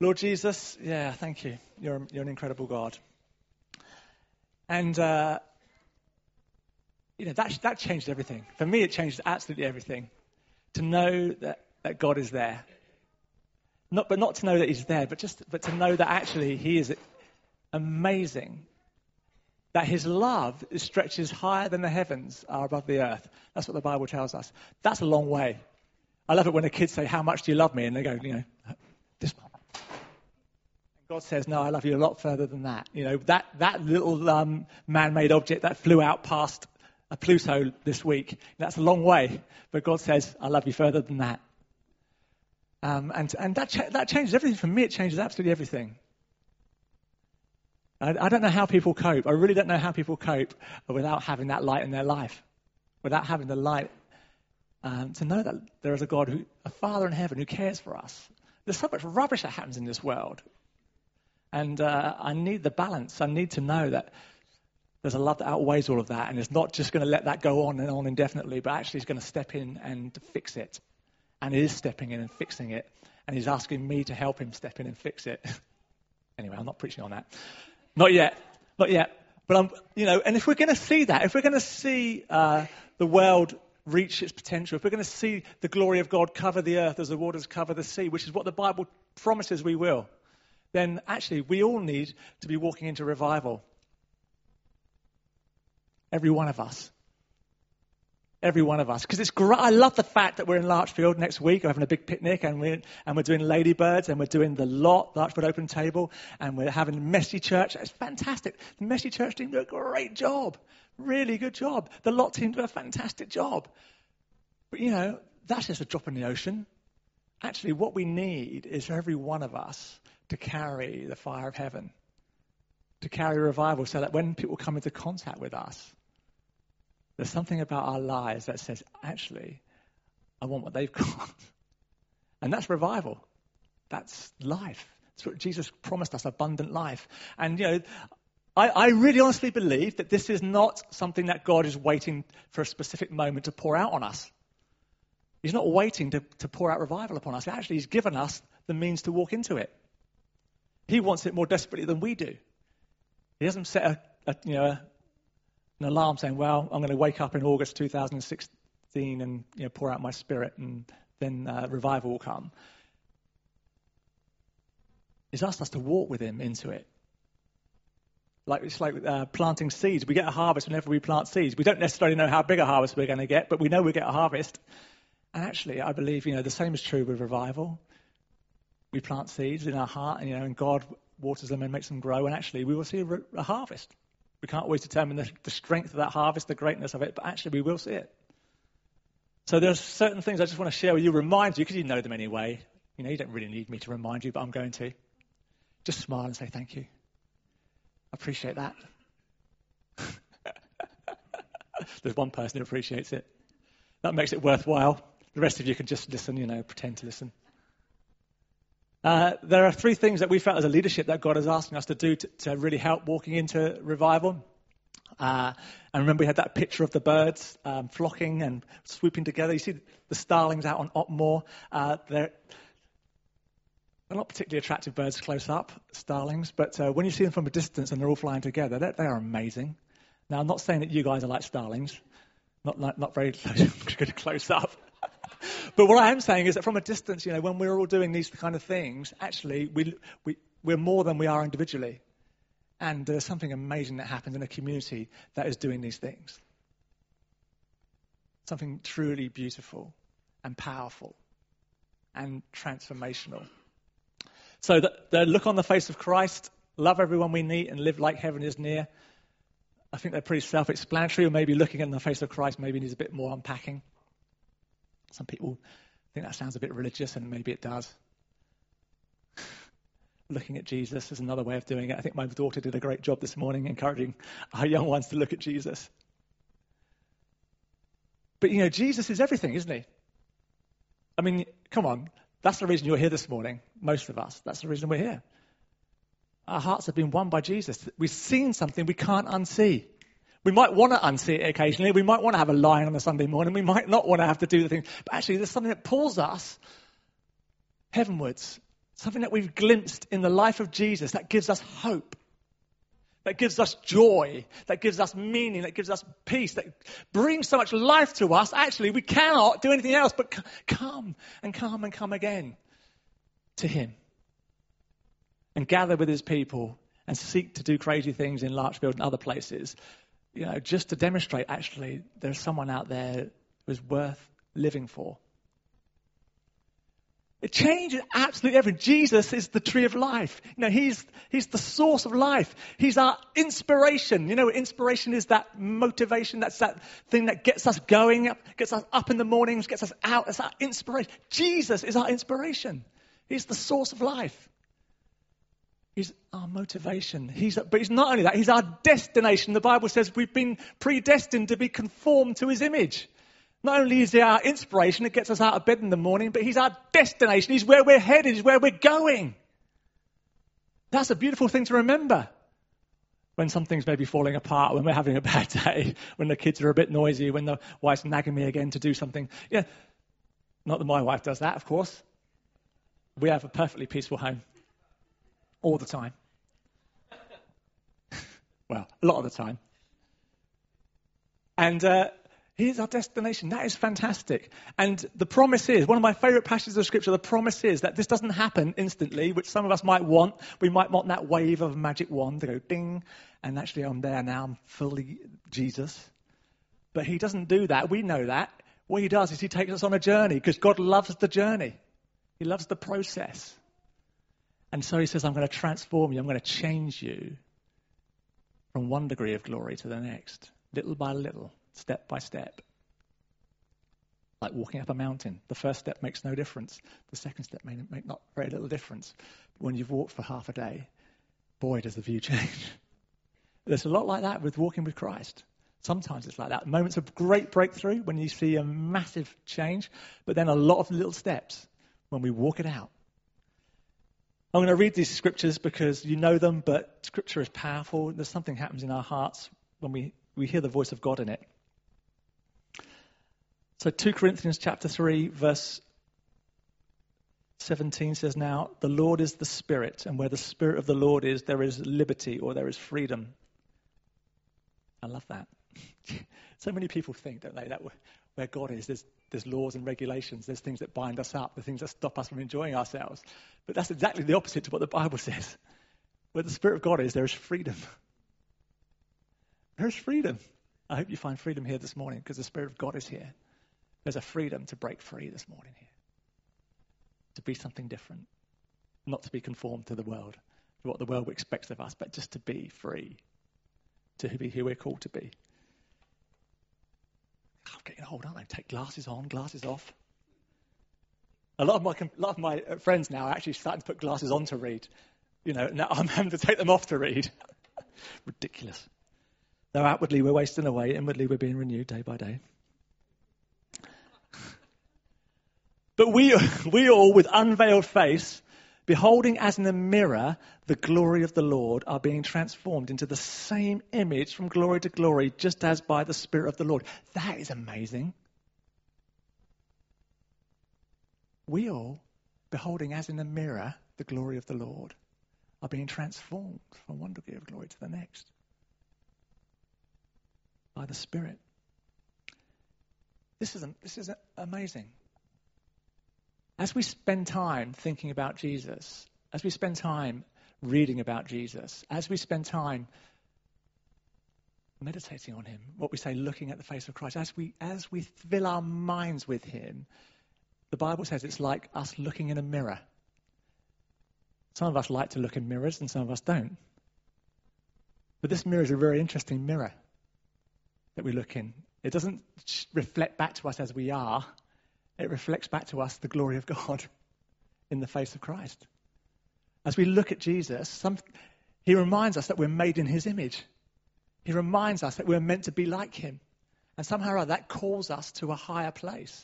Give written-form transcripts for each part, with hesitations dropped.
Lord Jesus, yeah, thank you. You're an incredible God. And, that changed everything. For me, it changed absolutely everything. To know that God is there. Not to know that he's there, but to know that actually he is amazing. That his love stretches higher than the heavens are above the earth. That's what the Bible tells us. That's a long way. I love it when the kids say, how much do you love me? And they go, this much. God says, no, I love you a lot further than that. That little man-made object that flew out past Pluto this week, that's a long way. But God says, I love you further than that. And that changes everything for me. It changes absolutely everything. I don't know how people cope. I really don't know how people cope without having that light in their life. Without having the light to know that there is a God, a Father in heaven who cares for us. There's so much rubbish that happens in this world. And I need the balance. I need to know that there's a love that outweighs all of that. And it's not just going to let that go on and on indefinitely, but actually he's going to step in and fix it. And he is stepping in and fixing it. And he's asking me to help him step in and fix it. Anyway, I'm not preaching on that. Not yet. But and if we're going to see that, if we're going to see the world reach its potential, if we're going to see the glory of God cover the earth as the waters cover the sea, which is what the Bible promises we will, then actually we all need to be walking into revival. Every one of us. Every one of us. Because it's great. I love the fact that we're in Larchfield next week. We're having a big picnic and we're doing Ladybirds and we're doing the lot, Larchfield Open Table, and we're having Messy Church. It's fantastic. The Messy Church team do a great job. Really good job. The lot team do a fantastic job. But that's just a drop in the ocean. Actually, what we need is for every one of us to carry the fire of heaven. To carry revival so that when people come into contact with us, there's something about our lives that says, actually, I want what they've got. And that's revival. That's life. That's what Jesus promised us, abundant life. And, I really honestly believe that this is not something that God is waiting for a specific moment to pour out on us. He's not waiting to pour out revival upon us. Actually, he's given us the means to walk into it. He wants it more desperately than we do. He hasn't set an alarm saying, well, I'm going to wake up in August 2016 and pour out my spirit and then revival will come. He's asked us to walk with him into it. It's like planting seeds. We get a harvest whenever we plant seeds. We don't necessarily know how big a harvest we're going to get, but we know we'll get a harvest. And actually, I believe, the same is true with revival. We plant seeds in our heart, and God waters them and makes them grow, and actually we will see a harvest. We can't always determine the strength of that harvest, the greatness of it, but actually we will see it. So there's certain things I just want to share with you, remind you, because you know them anyway. You don't really need me to remind you, but I'm going to. Just smile and say thank you. I appreciate that. There's one person who appreciates it. That makes it worthwhile. The rest of you can just listen, pretend to listen. There are 3 things that we felt as a leadership that God is asking us to do to really help walking into revival. And remember we had that picture of the birds flocking and swooping together. You see the starlings out on Otmore. They're not particularly attractive birds close up, starlings, but when you see them from a distance and they're all flying together, they are amazing. Now, I'm not saying that you guys are like starlings, not very close up. But what I am saying is that from a distance, when we're all doing these kind of things, actually we're more than we are individually. And there's something amazing that happens in a community that is doing these things. Something truly beautiful and powerful and transformational. So the look on the face of Christ, love everyone we meet and live like heaven is near. I think they're pretty self-explanatory, or maybe looking in the face of Christ maybe needs a bit more unpacking. Some people think that sounds a bit religious, and maybe it does. Looking at Jesus is another way of doing it. I think my daughter did a great job this morning encouraging our young ones to look at Jesus. But, Jesus is everything, isn't he? I mean, come on. That's the reason you're here this morning, most of us. That's the reason we're here. Our hearts have been won by Jesus. We've seen something we can't unsee. We might want to unsee it occasionally. We might want to have a line on a Sunday morning. We might not want to have to do the things. But actually, there's something that pulls us heavenwards Something that we've glimpsed in the life of Jesus that gives us hope, that gives us joy, that gives us meaning, that gives us peace, that brings so much life to us. Actually, we cannot do anything else but come and come and come again to him and gather with his people and seek to do crazy things in Larchfield and other places, just to demonstrate actually there's someone out there who is worth living for. It changes absolutely everything. Jesus is the tree of life. He's the source of life. He's our inspiration. Inspiration is that motivation. That's that thing that gets us going, gets us up in the mornings, gets us out. That's our inspiration. Jesus is our inspiration. He's the source of life. He's our motivation. But he's not only that, he's our destination. The Bible says we've been predestined to be conformed to his image. Not only is he our inspiration, it gets us out of bed in the morning, but he's our destination. He's where we're headed. He's where we're going. That's a beautiful thing to remember when something's maybe falling apart, when we're having a bad day, when the kids are a bit noisy, when the wife's nagging me again to do something. Yeah, not that my wife does that, of course. We have a perfectly peaceful home all the time. Well, a lot of the time. And here's our destination. That is fantastic. And the promise is, one of my favourite passages of Scripture, the promise is that this doesn't happen instantly, which some of us might want. We might want that wave of a magic wand to go ding, and actually I'm there now, I'm fully Jesus. But he doesn't do that. We know that. What he does is he takes us on a journey, because God loves the journey. He loves the process. And so he says, I'm going to transform you. I'm going to change you from one degree of glory to the next, little by little. Step by step. Like walking up a mountain. The first step makes no difference. The second step may make not very little difference. But when you've walked for half a day, boy, does the view change. There's a lot like that with walking with Christ. Sometimes it's like that. Moments of great breakthrough when you see a massive change, but then a lot of little steps when we walk it out. I'm going to read these scriptures because you know them, but scripture is powerful. There's something happens in our hearts when we hear the voice of God in it. So 2 Corinthians chapter 3, verse 17 says, now, the Lord is the Spirit, and where the Spirit of the Lord is, there is liberty, or there is freedom. I love that. So many people think, don't they, that where God is, there's laws and regulations, there's things that bind us up, the things that stop us from enjoying ourselves. But that's exactly the opposite to what the Bible says. Where the Spirit of God is, there is freedom. There is freedom. I hope you find freedom here this morning, because the Spirit of God is here. There's a freedom to break free this morning here. To be something different. Not to be conformed to the world, to what the world expects of us, but just to be free. To be who we're called to be. I'm getting old, aren't I? Take glasses on, glasses off. A lot of my friends now are actually starting to put glasses on to read. Now I'm having to take them off to read. Ridiculous. Though outwardly we're wasting away, inwardly we're being renewed day by day. But we all, with unveiled face, beholding as in a mirror the glory of the Lord, are being transformed into the same image from glory to glory, just as by the Spirit of the Lord. That is amazing. We all, beholding as in a mirror the glory of the Lord, are being transformed from one degree of glory to the next. By the Spirit. This is amazing. As we spend time thinking about Jesus, as we spend time reading about Jesus, as we spend time meditating on him, what we say, looking at the face of Christ, as we fill our minds with him, the Bible says it's like us looking in a mirror. Some of us like to look in mirrors and some of us don't. But this mirror is a very interesting mirror that we look in. It doesn't reflect back to us as we are. It reflects back to us the glory of God in the face of Christ. As we look at Jesus, he reminds us that we're made in his image. He reminds us that we're meant to be like him. And somehow or other, that calls us to a higher place.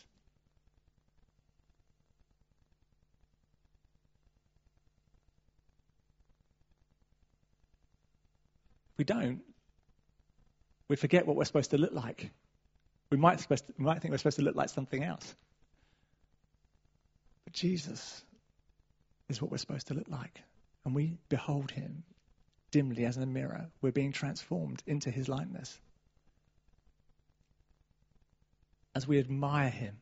If we don't, we forget what we're supposed to look like. We might think we're supposed to look like something else. But Jesus is what we're supposed to look like. And we behold him dimly as in a mirror. We're being transformed into his likeness. As we admire him.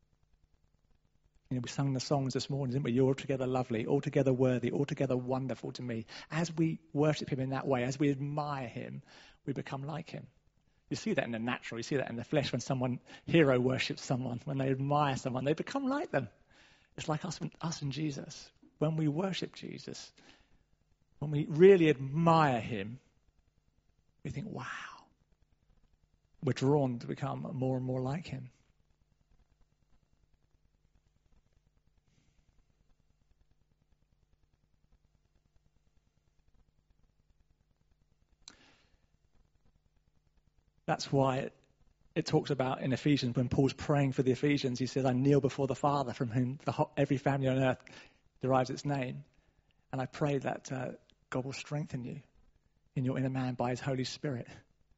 We sang the songs this morning, didn't we? You're altogether lovely, altogether worthy, altogether wonderful to me. As we worship him in that way, as we admire him, we become like him. You see that in the natural, you see that in the flesh when someone hero worships someone, when they admire someone, they become like them. It's like us and Jesus. When we worship Jesus, when we really admire him, we think, wow, we're drawn to become more and more like him. That's why it talks about in Ephesians, when Paul's praying for the Ephesians, he says, I kneel before the Father from whom every family on earth derives its name. And I pray that God will strengthen you in your inner man by his Holy Spirit.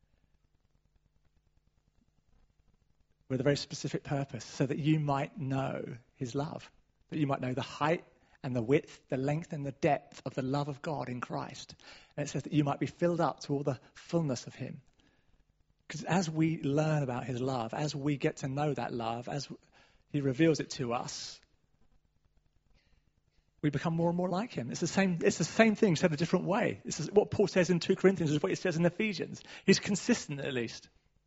With a very specific purpose, so that you might know his love. That you might know the height and the width, the length and the depth of the love of God in Christ. And it says that you might be filled up to all the fullness of him. Because as we learn about his love, as we get to know that love, as he reveals it to us, we become more and more like him. It's the same thing said a different way. This is what Paul says in 2 Corinthians is what he says in Ephesians. He's consistent at least.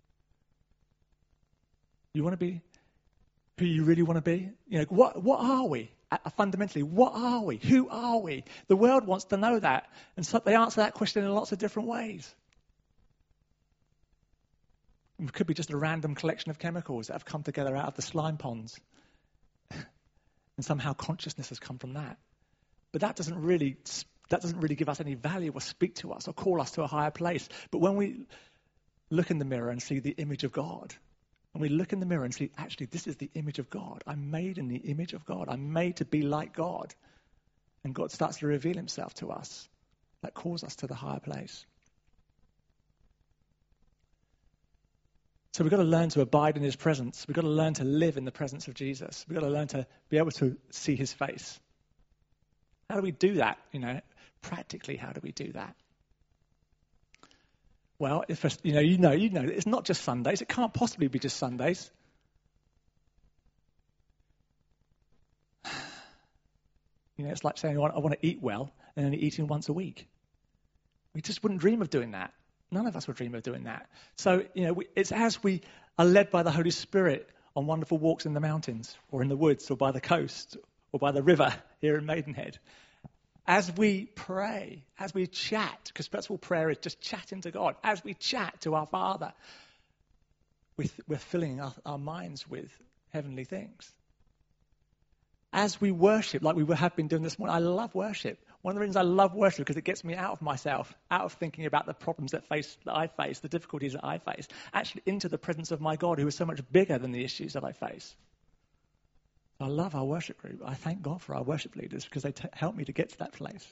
You want to be who you really want to be? What are we? Fundamentally, what are we? Who are we? The world wants to know that. And so they answer that question in lots of different ways. It could be just a random collection of chemicals that have come together out of the slime ponds. And somehow consciousness has come from that. But that doesn't really give us any value or speak to us or call us to a higher place. But when we look in the mirror and see the image of God, and we look in the mirror and see, actually, this is the image of God. I'm made in the image of God. I'm made to be like God. And God starts to reveal himself to us. That calls us to the higher place. So we've got to learn to abide in his presence. We've got to learn to live in the presence of Jesus. We've got to learn to be able to see his face. How do we do that? Practically, how do we do that? Well, if you know, it's not just Sundays. It can't possibly be just Sundays. It's like saying I want to eat well and only eating once a week. We just wouldn't dream of doing that. None of us would dream of doing that. So, it's as we are led by the Holy Spirit on wonderful walks in the mountains or in the woods or by the coast or by the river here in Maidenhead. As we pray, as we chat, because that's all prayer is, just chatting to God. As we chat to our Father, we're filling our minds with heavenly things. As we worship, like we have been doing this morning, I love worship. One of the reasons I love worship is because it gets me out of myself, out of thinking about the problems that I face, the difficulties that I face, actually into the presence of my God, who is so much bigger than the issues that I face. I love our worship group. I thank God for our worship leaders because they help me to get to that place.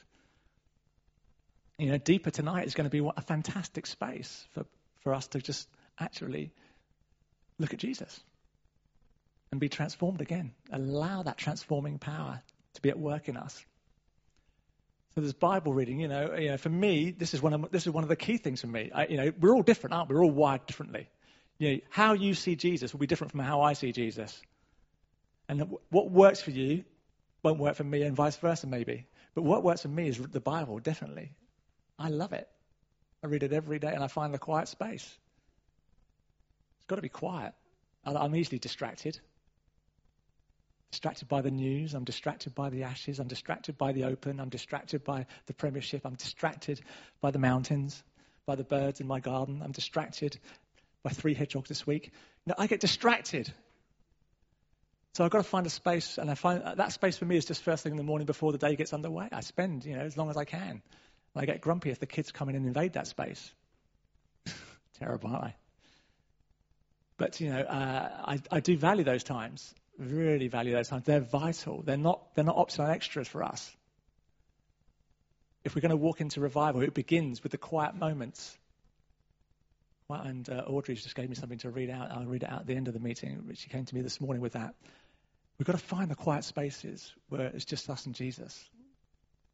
Deeper tonight is going to be a fantastic space for us to just actually look at Jesus and be transformed again. Allow that transforming power to be at work in us. So there's Bible reading. For me, this is one of the key things for me. We're all different, aren't we? We're all wired differently. How you see Jesus will be different from how I see Jesus. And what works for you won't work for me, and vice versa, maybe. But what works for me is the Bible, definitely. I love it. I read it every day, and I find the quiet space. It's got to be quiet. I'm easily distracted. Distracted by the news. I'm distracted by the Ashes. I'm distracted by the Open. I'm distracted by the Premiership. I'm distracted by the mountains, by the birds in my garden. I'm distracted by 3 hedgehogs this week. I get distracted. So I've got to find a space, and I find that space for me is just first thing in the morning before the day gets underway. I spend, as long as I can. And I get grumpy if the kids come in and invade that space. Terrible, aren't I? But, I do value those times. Really value those times. They're vital. They're not optional extras for us. If we're going to walk into revival, it begins with the quiet moments. Well, and Audrey just gave me something to read out. I'll read it out at the end of the meeting. She came to me this morning with that. We've got to find the quiet spaces where it's just us and Jesus.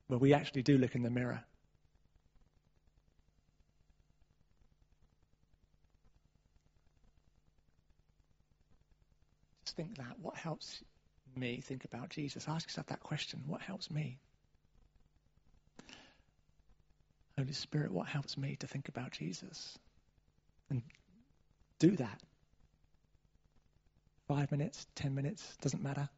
where we actually do look in the mirror. Just think that. What helps me think about Jesus? Ask yourself that question. What helps me? Holy Spirit, what helps me to think about Jesus? And do that. 5 minutes, 10 minutes, doesn't matter.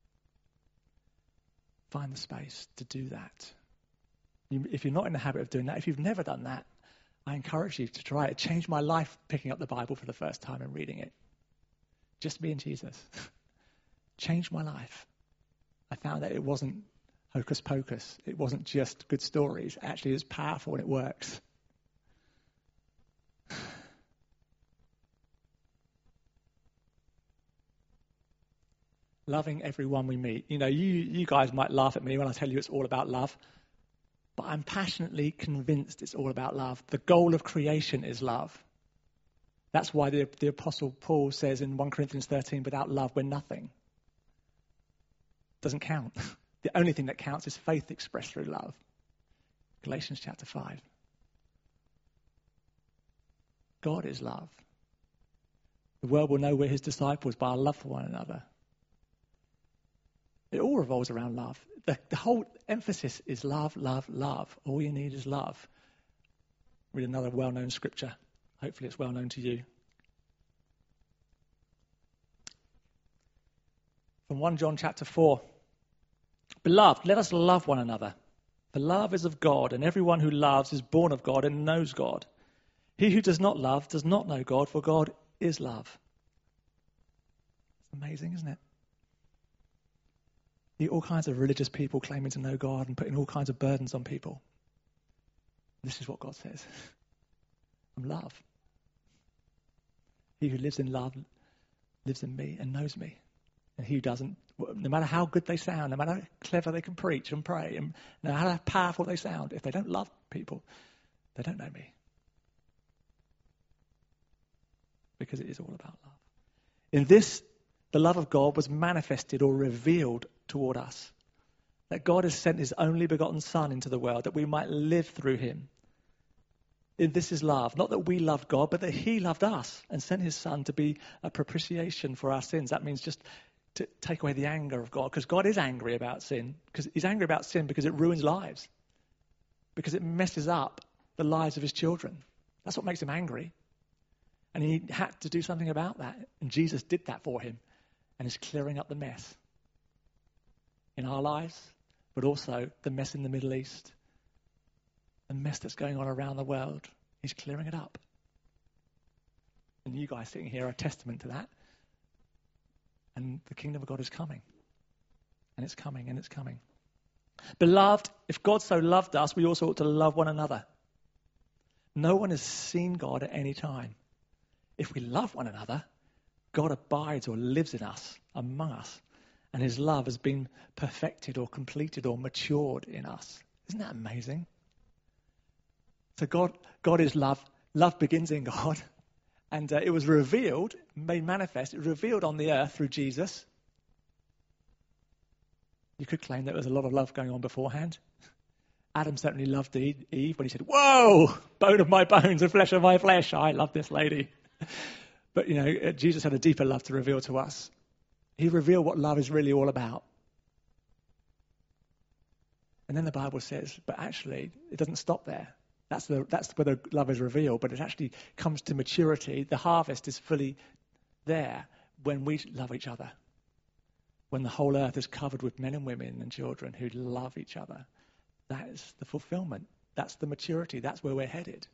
Find the space to do that. If you're not in the habit of doing that, if you've never done that, I encourage you to try it. It changed my life picking up the Bible for the first time and reading it. Just me and Jesus. Changed my life. I found that it wasn't hocus pocus. It wasn't just good stories. Actually, it's powerful and it works. Loving everyone we meet. You know, you guys might laugh at me when I tell you it's all about love, but I'm passionately convinced it's all about love. The goal of creation is love. That's why the Apostle Paul says in 1 Corinthians 13, without love, we're nothing. Doesn't count. The only thing that counts is faith expressed through love. Galatians chapter 5. God is love. The world will know we're his disciples by our love for one another. It all revolves around love. The whole emphasis is love, love, love. All you need is love. Read another well-known scripture. Hopefully it's well known to you. From 1 John chapter 4. Beloved, let us love one another. For love is of God, and everyone who loves is born of God and knows God. He who does not love does not know God, for God is love. It's amazing, isn't it? You get all kinds of religious people claiming to know God and putting all kinds of burdens on people. This is what God says. I'm love. He who lives in love lives in me and knows me. And he who doesn't, no matter how good they sound, no matter how clever they can preach and pray, and no matter how powerful they sound, if they don't love people, they don't know me. Because it is all about love. In this, the love of God was manifested or revealed toward us. That God has sent his only begotten Son into the world that we might live through him. This is love. Not that we loved God, but that he loved us and sent his Son to be a propitiation for our sins. That means just to take away the anger of God. Because God is angry about sin. Because he's angry about sin because it ruins lives. Because it messes up the lives of his children. That's what makes him angry. And he had to do something about that. And Jesus did that for him. And is clearing up the mess in our lives, but also the mess in the Middle East, the mess that's going on around the world. He's clearing it up. And you guys sitting here are a testament to that. And the kingdom of God is coming. And it's coming, and it's coming. Beloved, if God so loved us, we also ought to love one another. No one has seen God at any time. If we love one another, God abides or lives in us, among us, and his love has been perfected or completed or matured in us. Isn't that amazing? So God is love. Love begins in God, and it was revealed, made manifest, it was revealed on the earth through Jesus. You could claim there was a lot of love going on beforehand. Adam certainly loved Eve when he said, "Whoa, bone of my bones and flesh of my flesh. I love this lady." But, you know, Jesus had a deeper love to reveal to us. He revealed what love is really all about. And then the Bible says, but actually, it doesn't stop there. That's where the love is revealed, but it actually comes to maturity. The harvest is fully there when we love each other. When the whole earth is covered with men and women and children who love each other. That is the fulfillment. That's the maturity. That's where we're headed.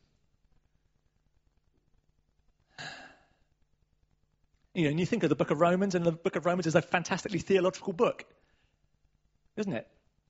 You know, and you think of the book of Romans, and the book of Romans is a fantastically theological book, isn't it?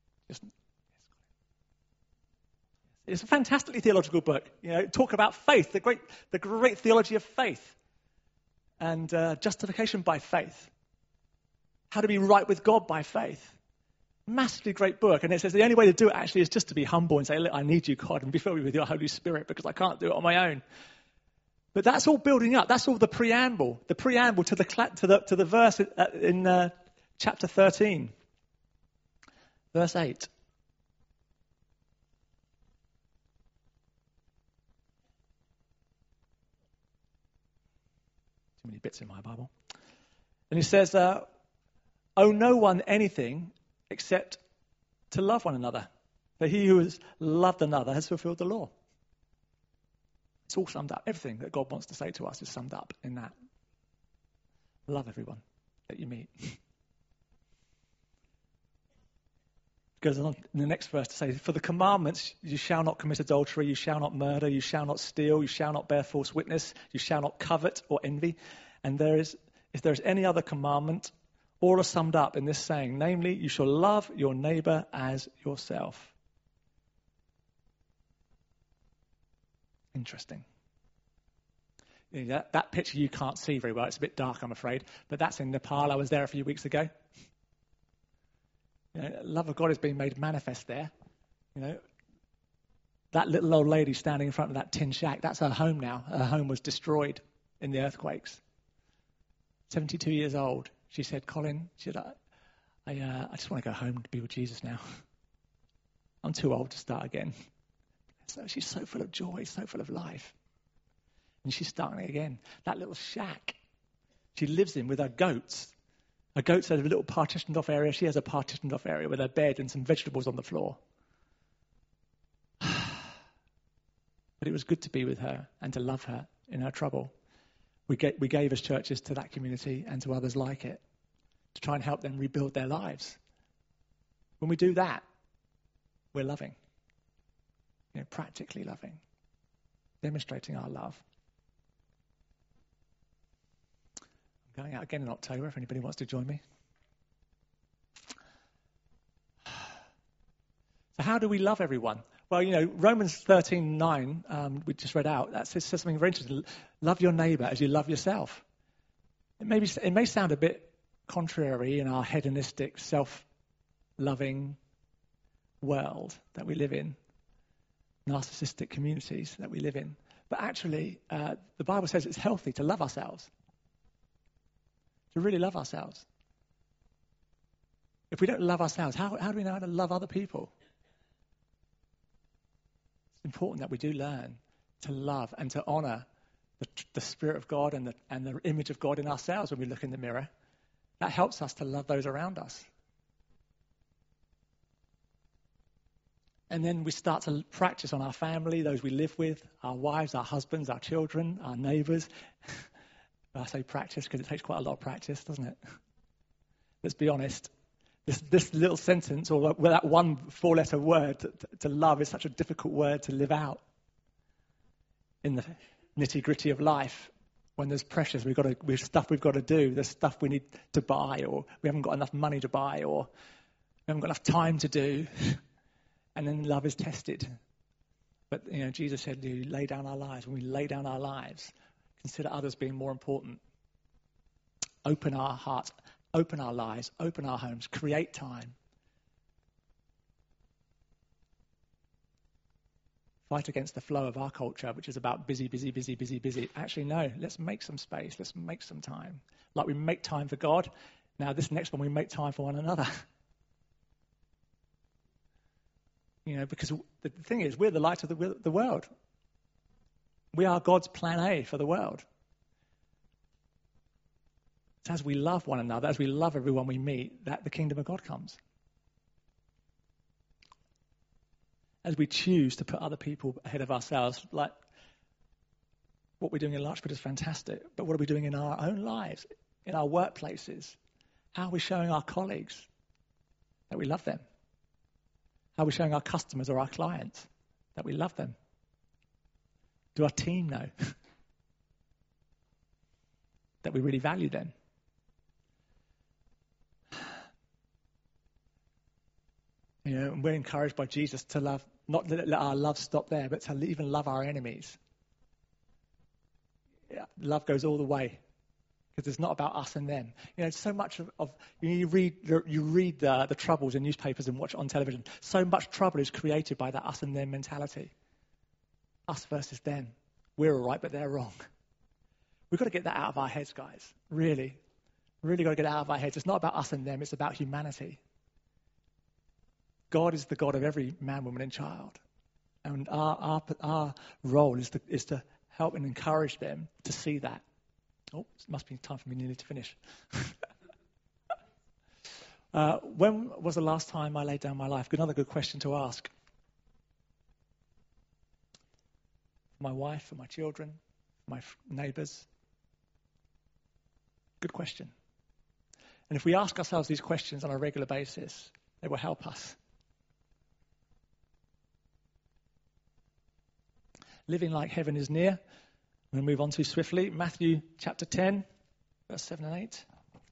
It's a fantastically theological book. You know, talk about faith, the great theology of faith, and justification by faith, how to be right with God by faith. Massively great book, and it says the only way to do it actually is just to be humble and say, "Look, I need you, God, and be filled with your Holy Spirit because I can't do it on my own." But that's all building up. That's all the preamble to the verse in chapter 13, verse 8. Too many bits in my Bible. And he says, owe no one anything except to love one another. For he who has loved another has fulfilled the law. It's all summed up. Everything that God wants to say to us is summed up in that. Love everyone that you meet. Goes on in the next verse to say, for the commandments, you shall not commit adultery, you shall not murder, you shall not steal, you shall not bear false witness, you shall not covet or envy. And if there is any other commandment, all are summed up in this saying, namely, you shall love your neighbor as yourself. Interesting. That picture you can't see very well. It's a bit dark, I'm afraid. But that's in Nepal. I was there a few weeks ago. Love of God is being made manifest there. That little old lady standing in front of that tin shack, that's her home now. Her home was destroyed in the earthquakes. 72 years old. She said, Colin, I just want to go home to be with Jesus now. I'm too old to start again. So she's so full of joy, so full of life. And she's starting again. That little shack she lives in with her goats. Her goats have a little partitioned off area. She has a partitioned off area with her bed and some vegetables on the floor. But it was good to be with her and to love her in her trouble. We gave as churches to that community and to others like it to try and help them rebuild their lives. When we do that, we're loving. Practically loving. Demonstrating our love. I'm going out again in October if anybody wants to join me. So how do we love everyone? Well, Romans 13:9, we just read out, that says something very interesting. Love your neighbour as you love yourself. It may sound a bit contrary in our hedonistic, self-loving world that we live in, narcissistic communities that we live in. But actually, the Bible says it's healthy to love ourselves, to really love ourselves. If we don't love ourselves, how do we know how to love other people? It's important that we do learn to love and to honour the Spirit of God and the image of God in ourselves when we look in the mirror. That helps us to love those around us. And then we start to practice on our family, those we live with, our wives, our husbands, our children, our neighbours. I say practice because it takes quite a lot of practice, doesn't it? Let's be honest. This little sentence, or that one four-letter word, to love, is such a difficult word to live out in the nitty-gritty of life. When there's pressures, there's stuff we've got to do, there's stuff we need to buy, or we haven't got enough money to buy, or we haven't got enough time to do. And then love is tested. But, Jesus said, we lay down our lives. When we lay down our lives, consider others being more important. Open our hearts, open our lives, open our homes, create time. Fight against the flow of our culture, which is about busy, busy, busy, busy, busy. Actually, no, let's make some space. Let's make some time. Like we make time for God. Now, this next one, we make time for one another. Because the thing is, we're the light of the world. We are God's plan A for the world. It's as we love one another, as we love everyone we meet, that the kingdom of God comes. As we choose to put other people ahead of ourselves, like what we're doing in Larchwood is fantastic, but what are we doing in our own lives, in our workplaces? How are we showing our colleagues that we love them? How are we showing our customers or our clients that we love them? Do our team know that we really value them? And we're encouraged by Jesus to love, not let our love stop there, but to even love our enemies. Love goes all the way. Because it's not about us and them. So much of you read the troubles in newspapers and watch it on television. So much trouble is created by that us and them mentality. Us versus them. We're all right, but they're wrong. We've got to get that out of our heads, guys. Really. Really got to get it out of our heads. It's not about us and them. It's about humanity. God is the God of every man, woman, and child. And our role is to help and encourage them to see that. Oh, it must be time for me nearly to finish. When was the last time I laid down my life? Another good question to ask. For my wife, for my children, for my neighbours. Good question. And if we ask ourselves these questions on a regular basis, they will help us. Living like heaven is near. I'm going to move on too swiftly. Matthew chapter 10, verse 7 and 8.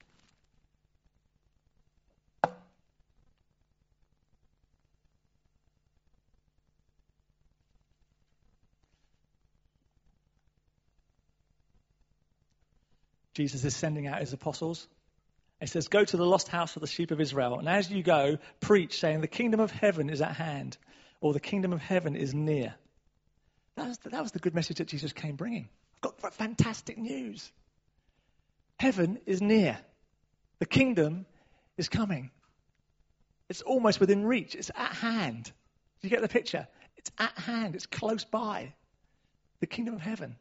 Jesus is sending out his apostles. He says, go to the lost house of the sheep of Israel. And as you go, preach, saying, the kingdom of heaven is at hand, or the kingdom of heaven is near. That was the good message that Jesus came bringing. I've got fantastic news. Heaven is near. The kingdom is coming. It's almost within reach. It's at hand. Do you get the picture? It's at hand. It's close by. The kingdom of heaven.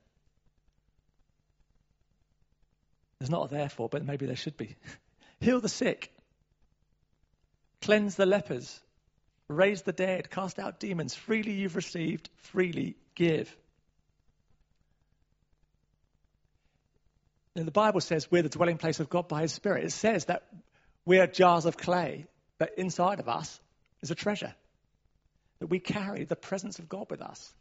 There's not a therefore, but maybe there should be. Heal the sick. Cleanse the lepers. Raise the dead. Cast out demons. Freely you've received, freely give. And the Bible says we're the dwelling place of God by his Spirit. It says that we're jars of clay, but inside of us is a treasure. That we carry the presence of God with us.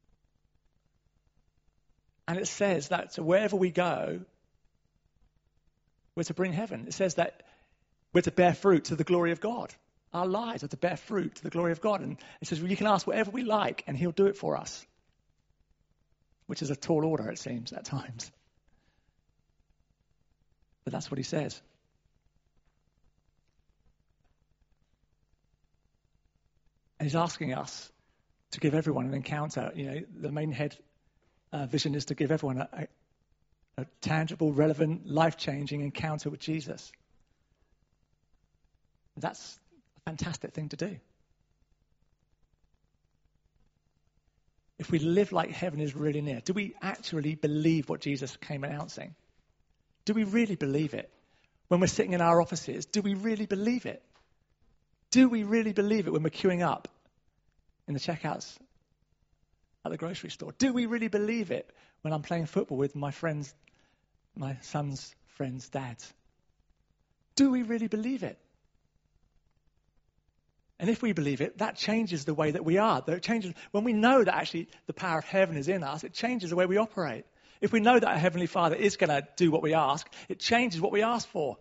And it says that wherever we go, we're to bring heaven. It says that we're to bear fruit to the glory of God. Our lives are to bear fruit to the glory of God. And it says you can ask whatever we like and he'll do it for us. Which is a tall order, it seems, at times. But that's what he says. And he's asking us to give everyone an encounter. You know, the main head vision is to give everyone a tangible, relevant, life-changing encounter with Jesus. That's a fantastic thing to do. If we live like heaven is really near, do we actually believe what Jesus came announcing? Do we really believe it? When we're sitting in our offices, do we really believe it? Do we really believe it when we're queuing up in the checkouts at the grocery store? Do we really believe it when I'm playing football with my friends, my son's friends' dads? Do we really believe it? And if we believe it, that changes the way that we are. That changes when we know that actually the power of heaven is in us, it changes the way we operate. If we know that our Heavenly Father is going to do what we ask, it changes what we ask for.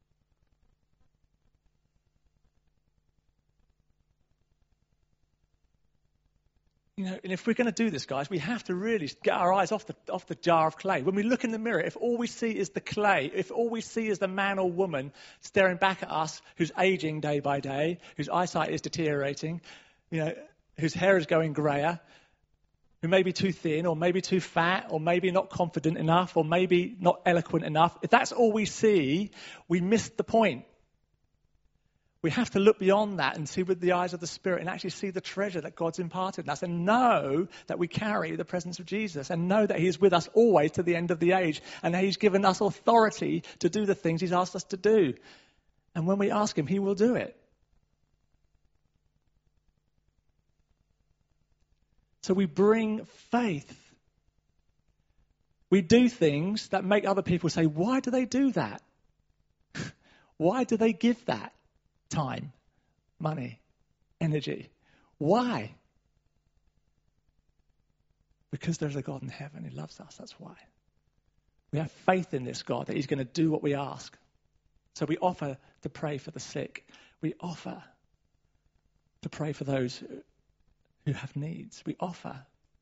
You know, and if we're going to do this, guys, we have to really get our eyes off the jar of clay. When we look in the mirror, if all we see is the clay, if all we see is the man or woman staring back at us who's aging day by day, whose eyesight is deteriorating, you know, whose hair is going grayer, who may be too thin or maybe too fat or maybe not confident enough or maybe not eloquent enough, if that's all we see, we miss the point. We have to look beyond that and see with the eyes of the Spirit and actually see the treasure that God's imparted in us and know that we carry the presence of Jesus and know that he is with us always to the end of the age and that he's given us authority to do the things he's asked us to do. And when we ask him, he will do it. So we bring faith. We do things that make other people say, why do they do that? Why do they give that? Time, money, energy. Why? Because there's a God in heaven who loves us. That's why. We have faith in this God that he's going to do what we ask. So we offer to pray for the sick. We offer to pray for those who have needs. We offer.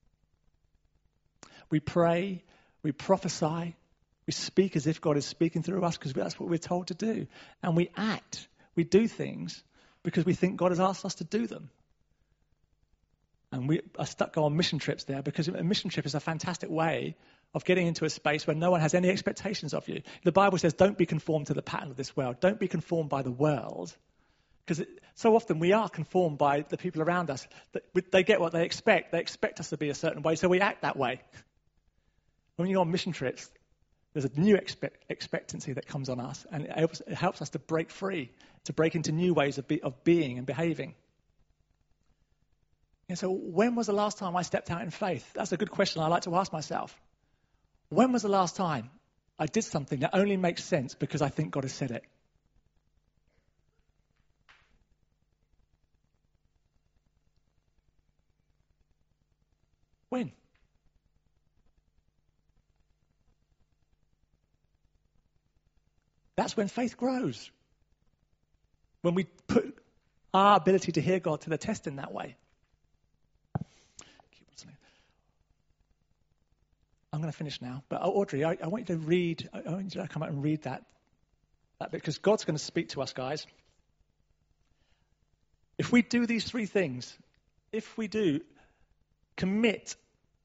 We pray. We prophesy. We speak as if God is speaking through us because that's what we're told to do. And we act. We do things because we think God has asked us to do them. And we are stuck on mission trips there because a mission trip is a fantastic way of getting into a space where no one has any expectations of you. The Bible says, don't be conformed to the pattern of this world. Don't be conformed by the world. Because so often we are conformed by the people around us. They get what they expect. They expect us to be a certain way, so we act that way. When you go on mission trips, There's a new expectancy that comes on us, and it helps us to break free, to break into new ways of being and behaving. And so when was the last time I stepped out in faith? That's a good question I like to ask myself. When was the last time I did something that only makes sense because I think God has said it? When? That's when faith grows. When we put our ability to hear God to the test in that way. I'm going to finish now. But Audrey, I want you to read, I want you to come out and read that bit, because God's going to speak to us, guys. If we do these three things, if we do commit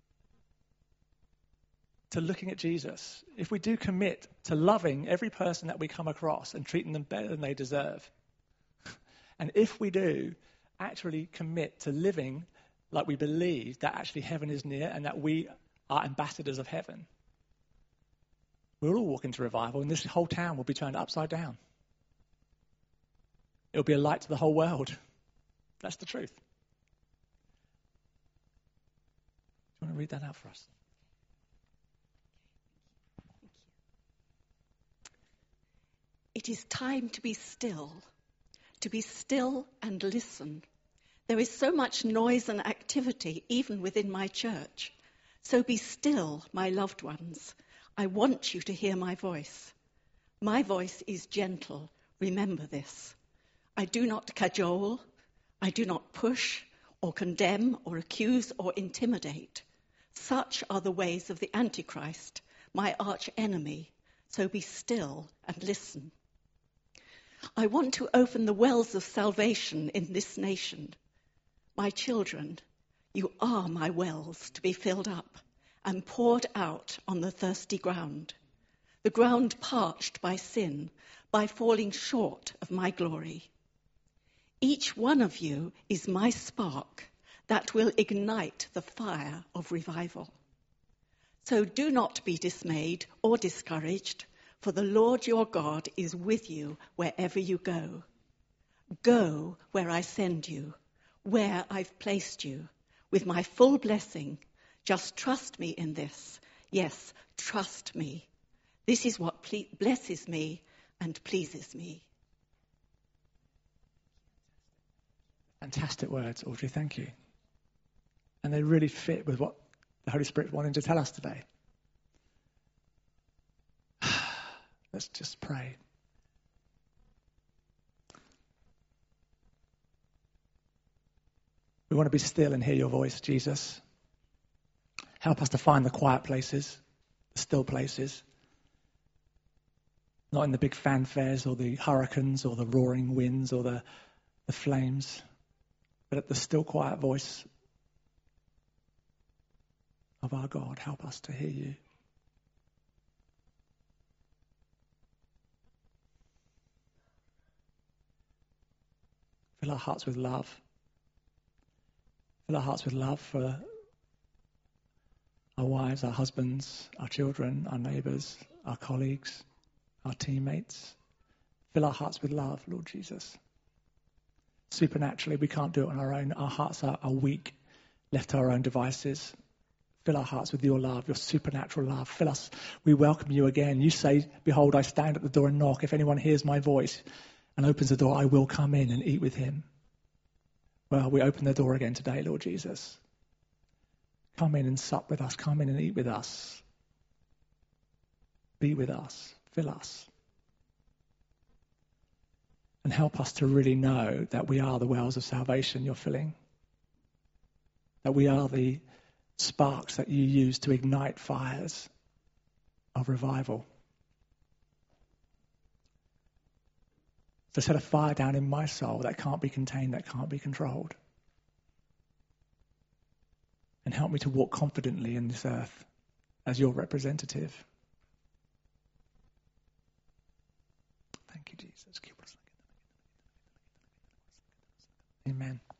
to looking at Jesus, if we do commit to loving every person that we come across and treating them better than they deserve, and if we do actually commit to living like we believe that actually heaven is near and that we are ambassadors of heaven, we'll all walk into revival and this whole town will be turned upside down. It'll be a light to the whole world. That's the truth. Do you want to read that out for us? It is time to be still and listen. There is so much noise and activity even within my church. So be still, my loved ones. I want you to hear my voice. My voice is gentle. Remember this. I do not cajole. I do not push or condemn or accuse or intimidate. Such are the ways of the Antichrist, my arch enemy. So be still and listen. I want to open the wells of salvation in this nation. My children, you are my wells to be filled up and poured out on the thirsty ground, the ground parched by sin, by falling short of my glory. Each one of you is my spark that will ignite the fire of revival. So do not be dismayed or discouraged, for the Lord your God is with you wherever you go. Go where I send you, where I've placed you, with my full blessing. Just trust me in this. Yes, trust me. This is what blesses me and pleases me. Fantastic words, Audrey. Thank you. And they really fit with what the Holy Spirit wanted to tell us today. Let's just pray. We want to be still and hear your voice, Jesus. Help us to find the quiet places, the still places. Not in the big fanfares or the hurricanes or the roaring winds or the flames, but at the still quiet voice of our God. Help us to hear you. Fill our hearts with love. Fill our hearts with love for our wives, our husbands, our children, our neighbours, our colleagues, our teammates. Fill our hearts with love, Lord Jesus. Supernaturally, we can't do it on our own. Our hearts are weak, left to our own devices. Fill our hearts with your love, your supernatural love. Fill us. We welcome you again. You say, behold, I stand at the door and knock. If anyone hears my voice and opens the door, I will come in and eat with him. Well, we open the door again today, Lord Jesus. Come in and sup with us. Come in and eat with us. Be with us. Fill us. And help us to really know that we are the wells of salvation you're filling. That we are the sparks that you use to ignite fires of revival. To set a fire down in my soul that can't be contained, that can't be controlled. And help me to walk confidently in this earth as your representative. Thank you, Jesus. Amen.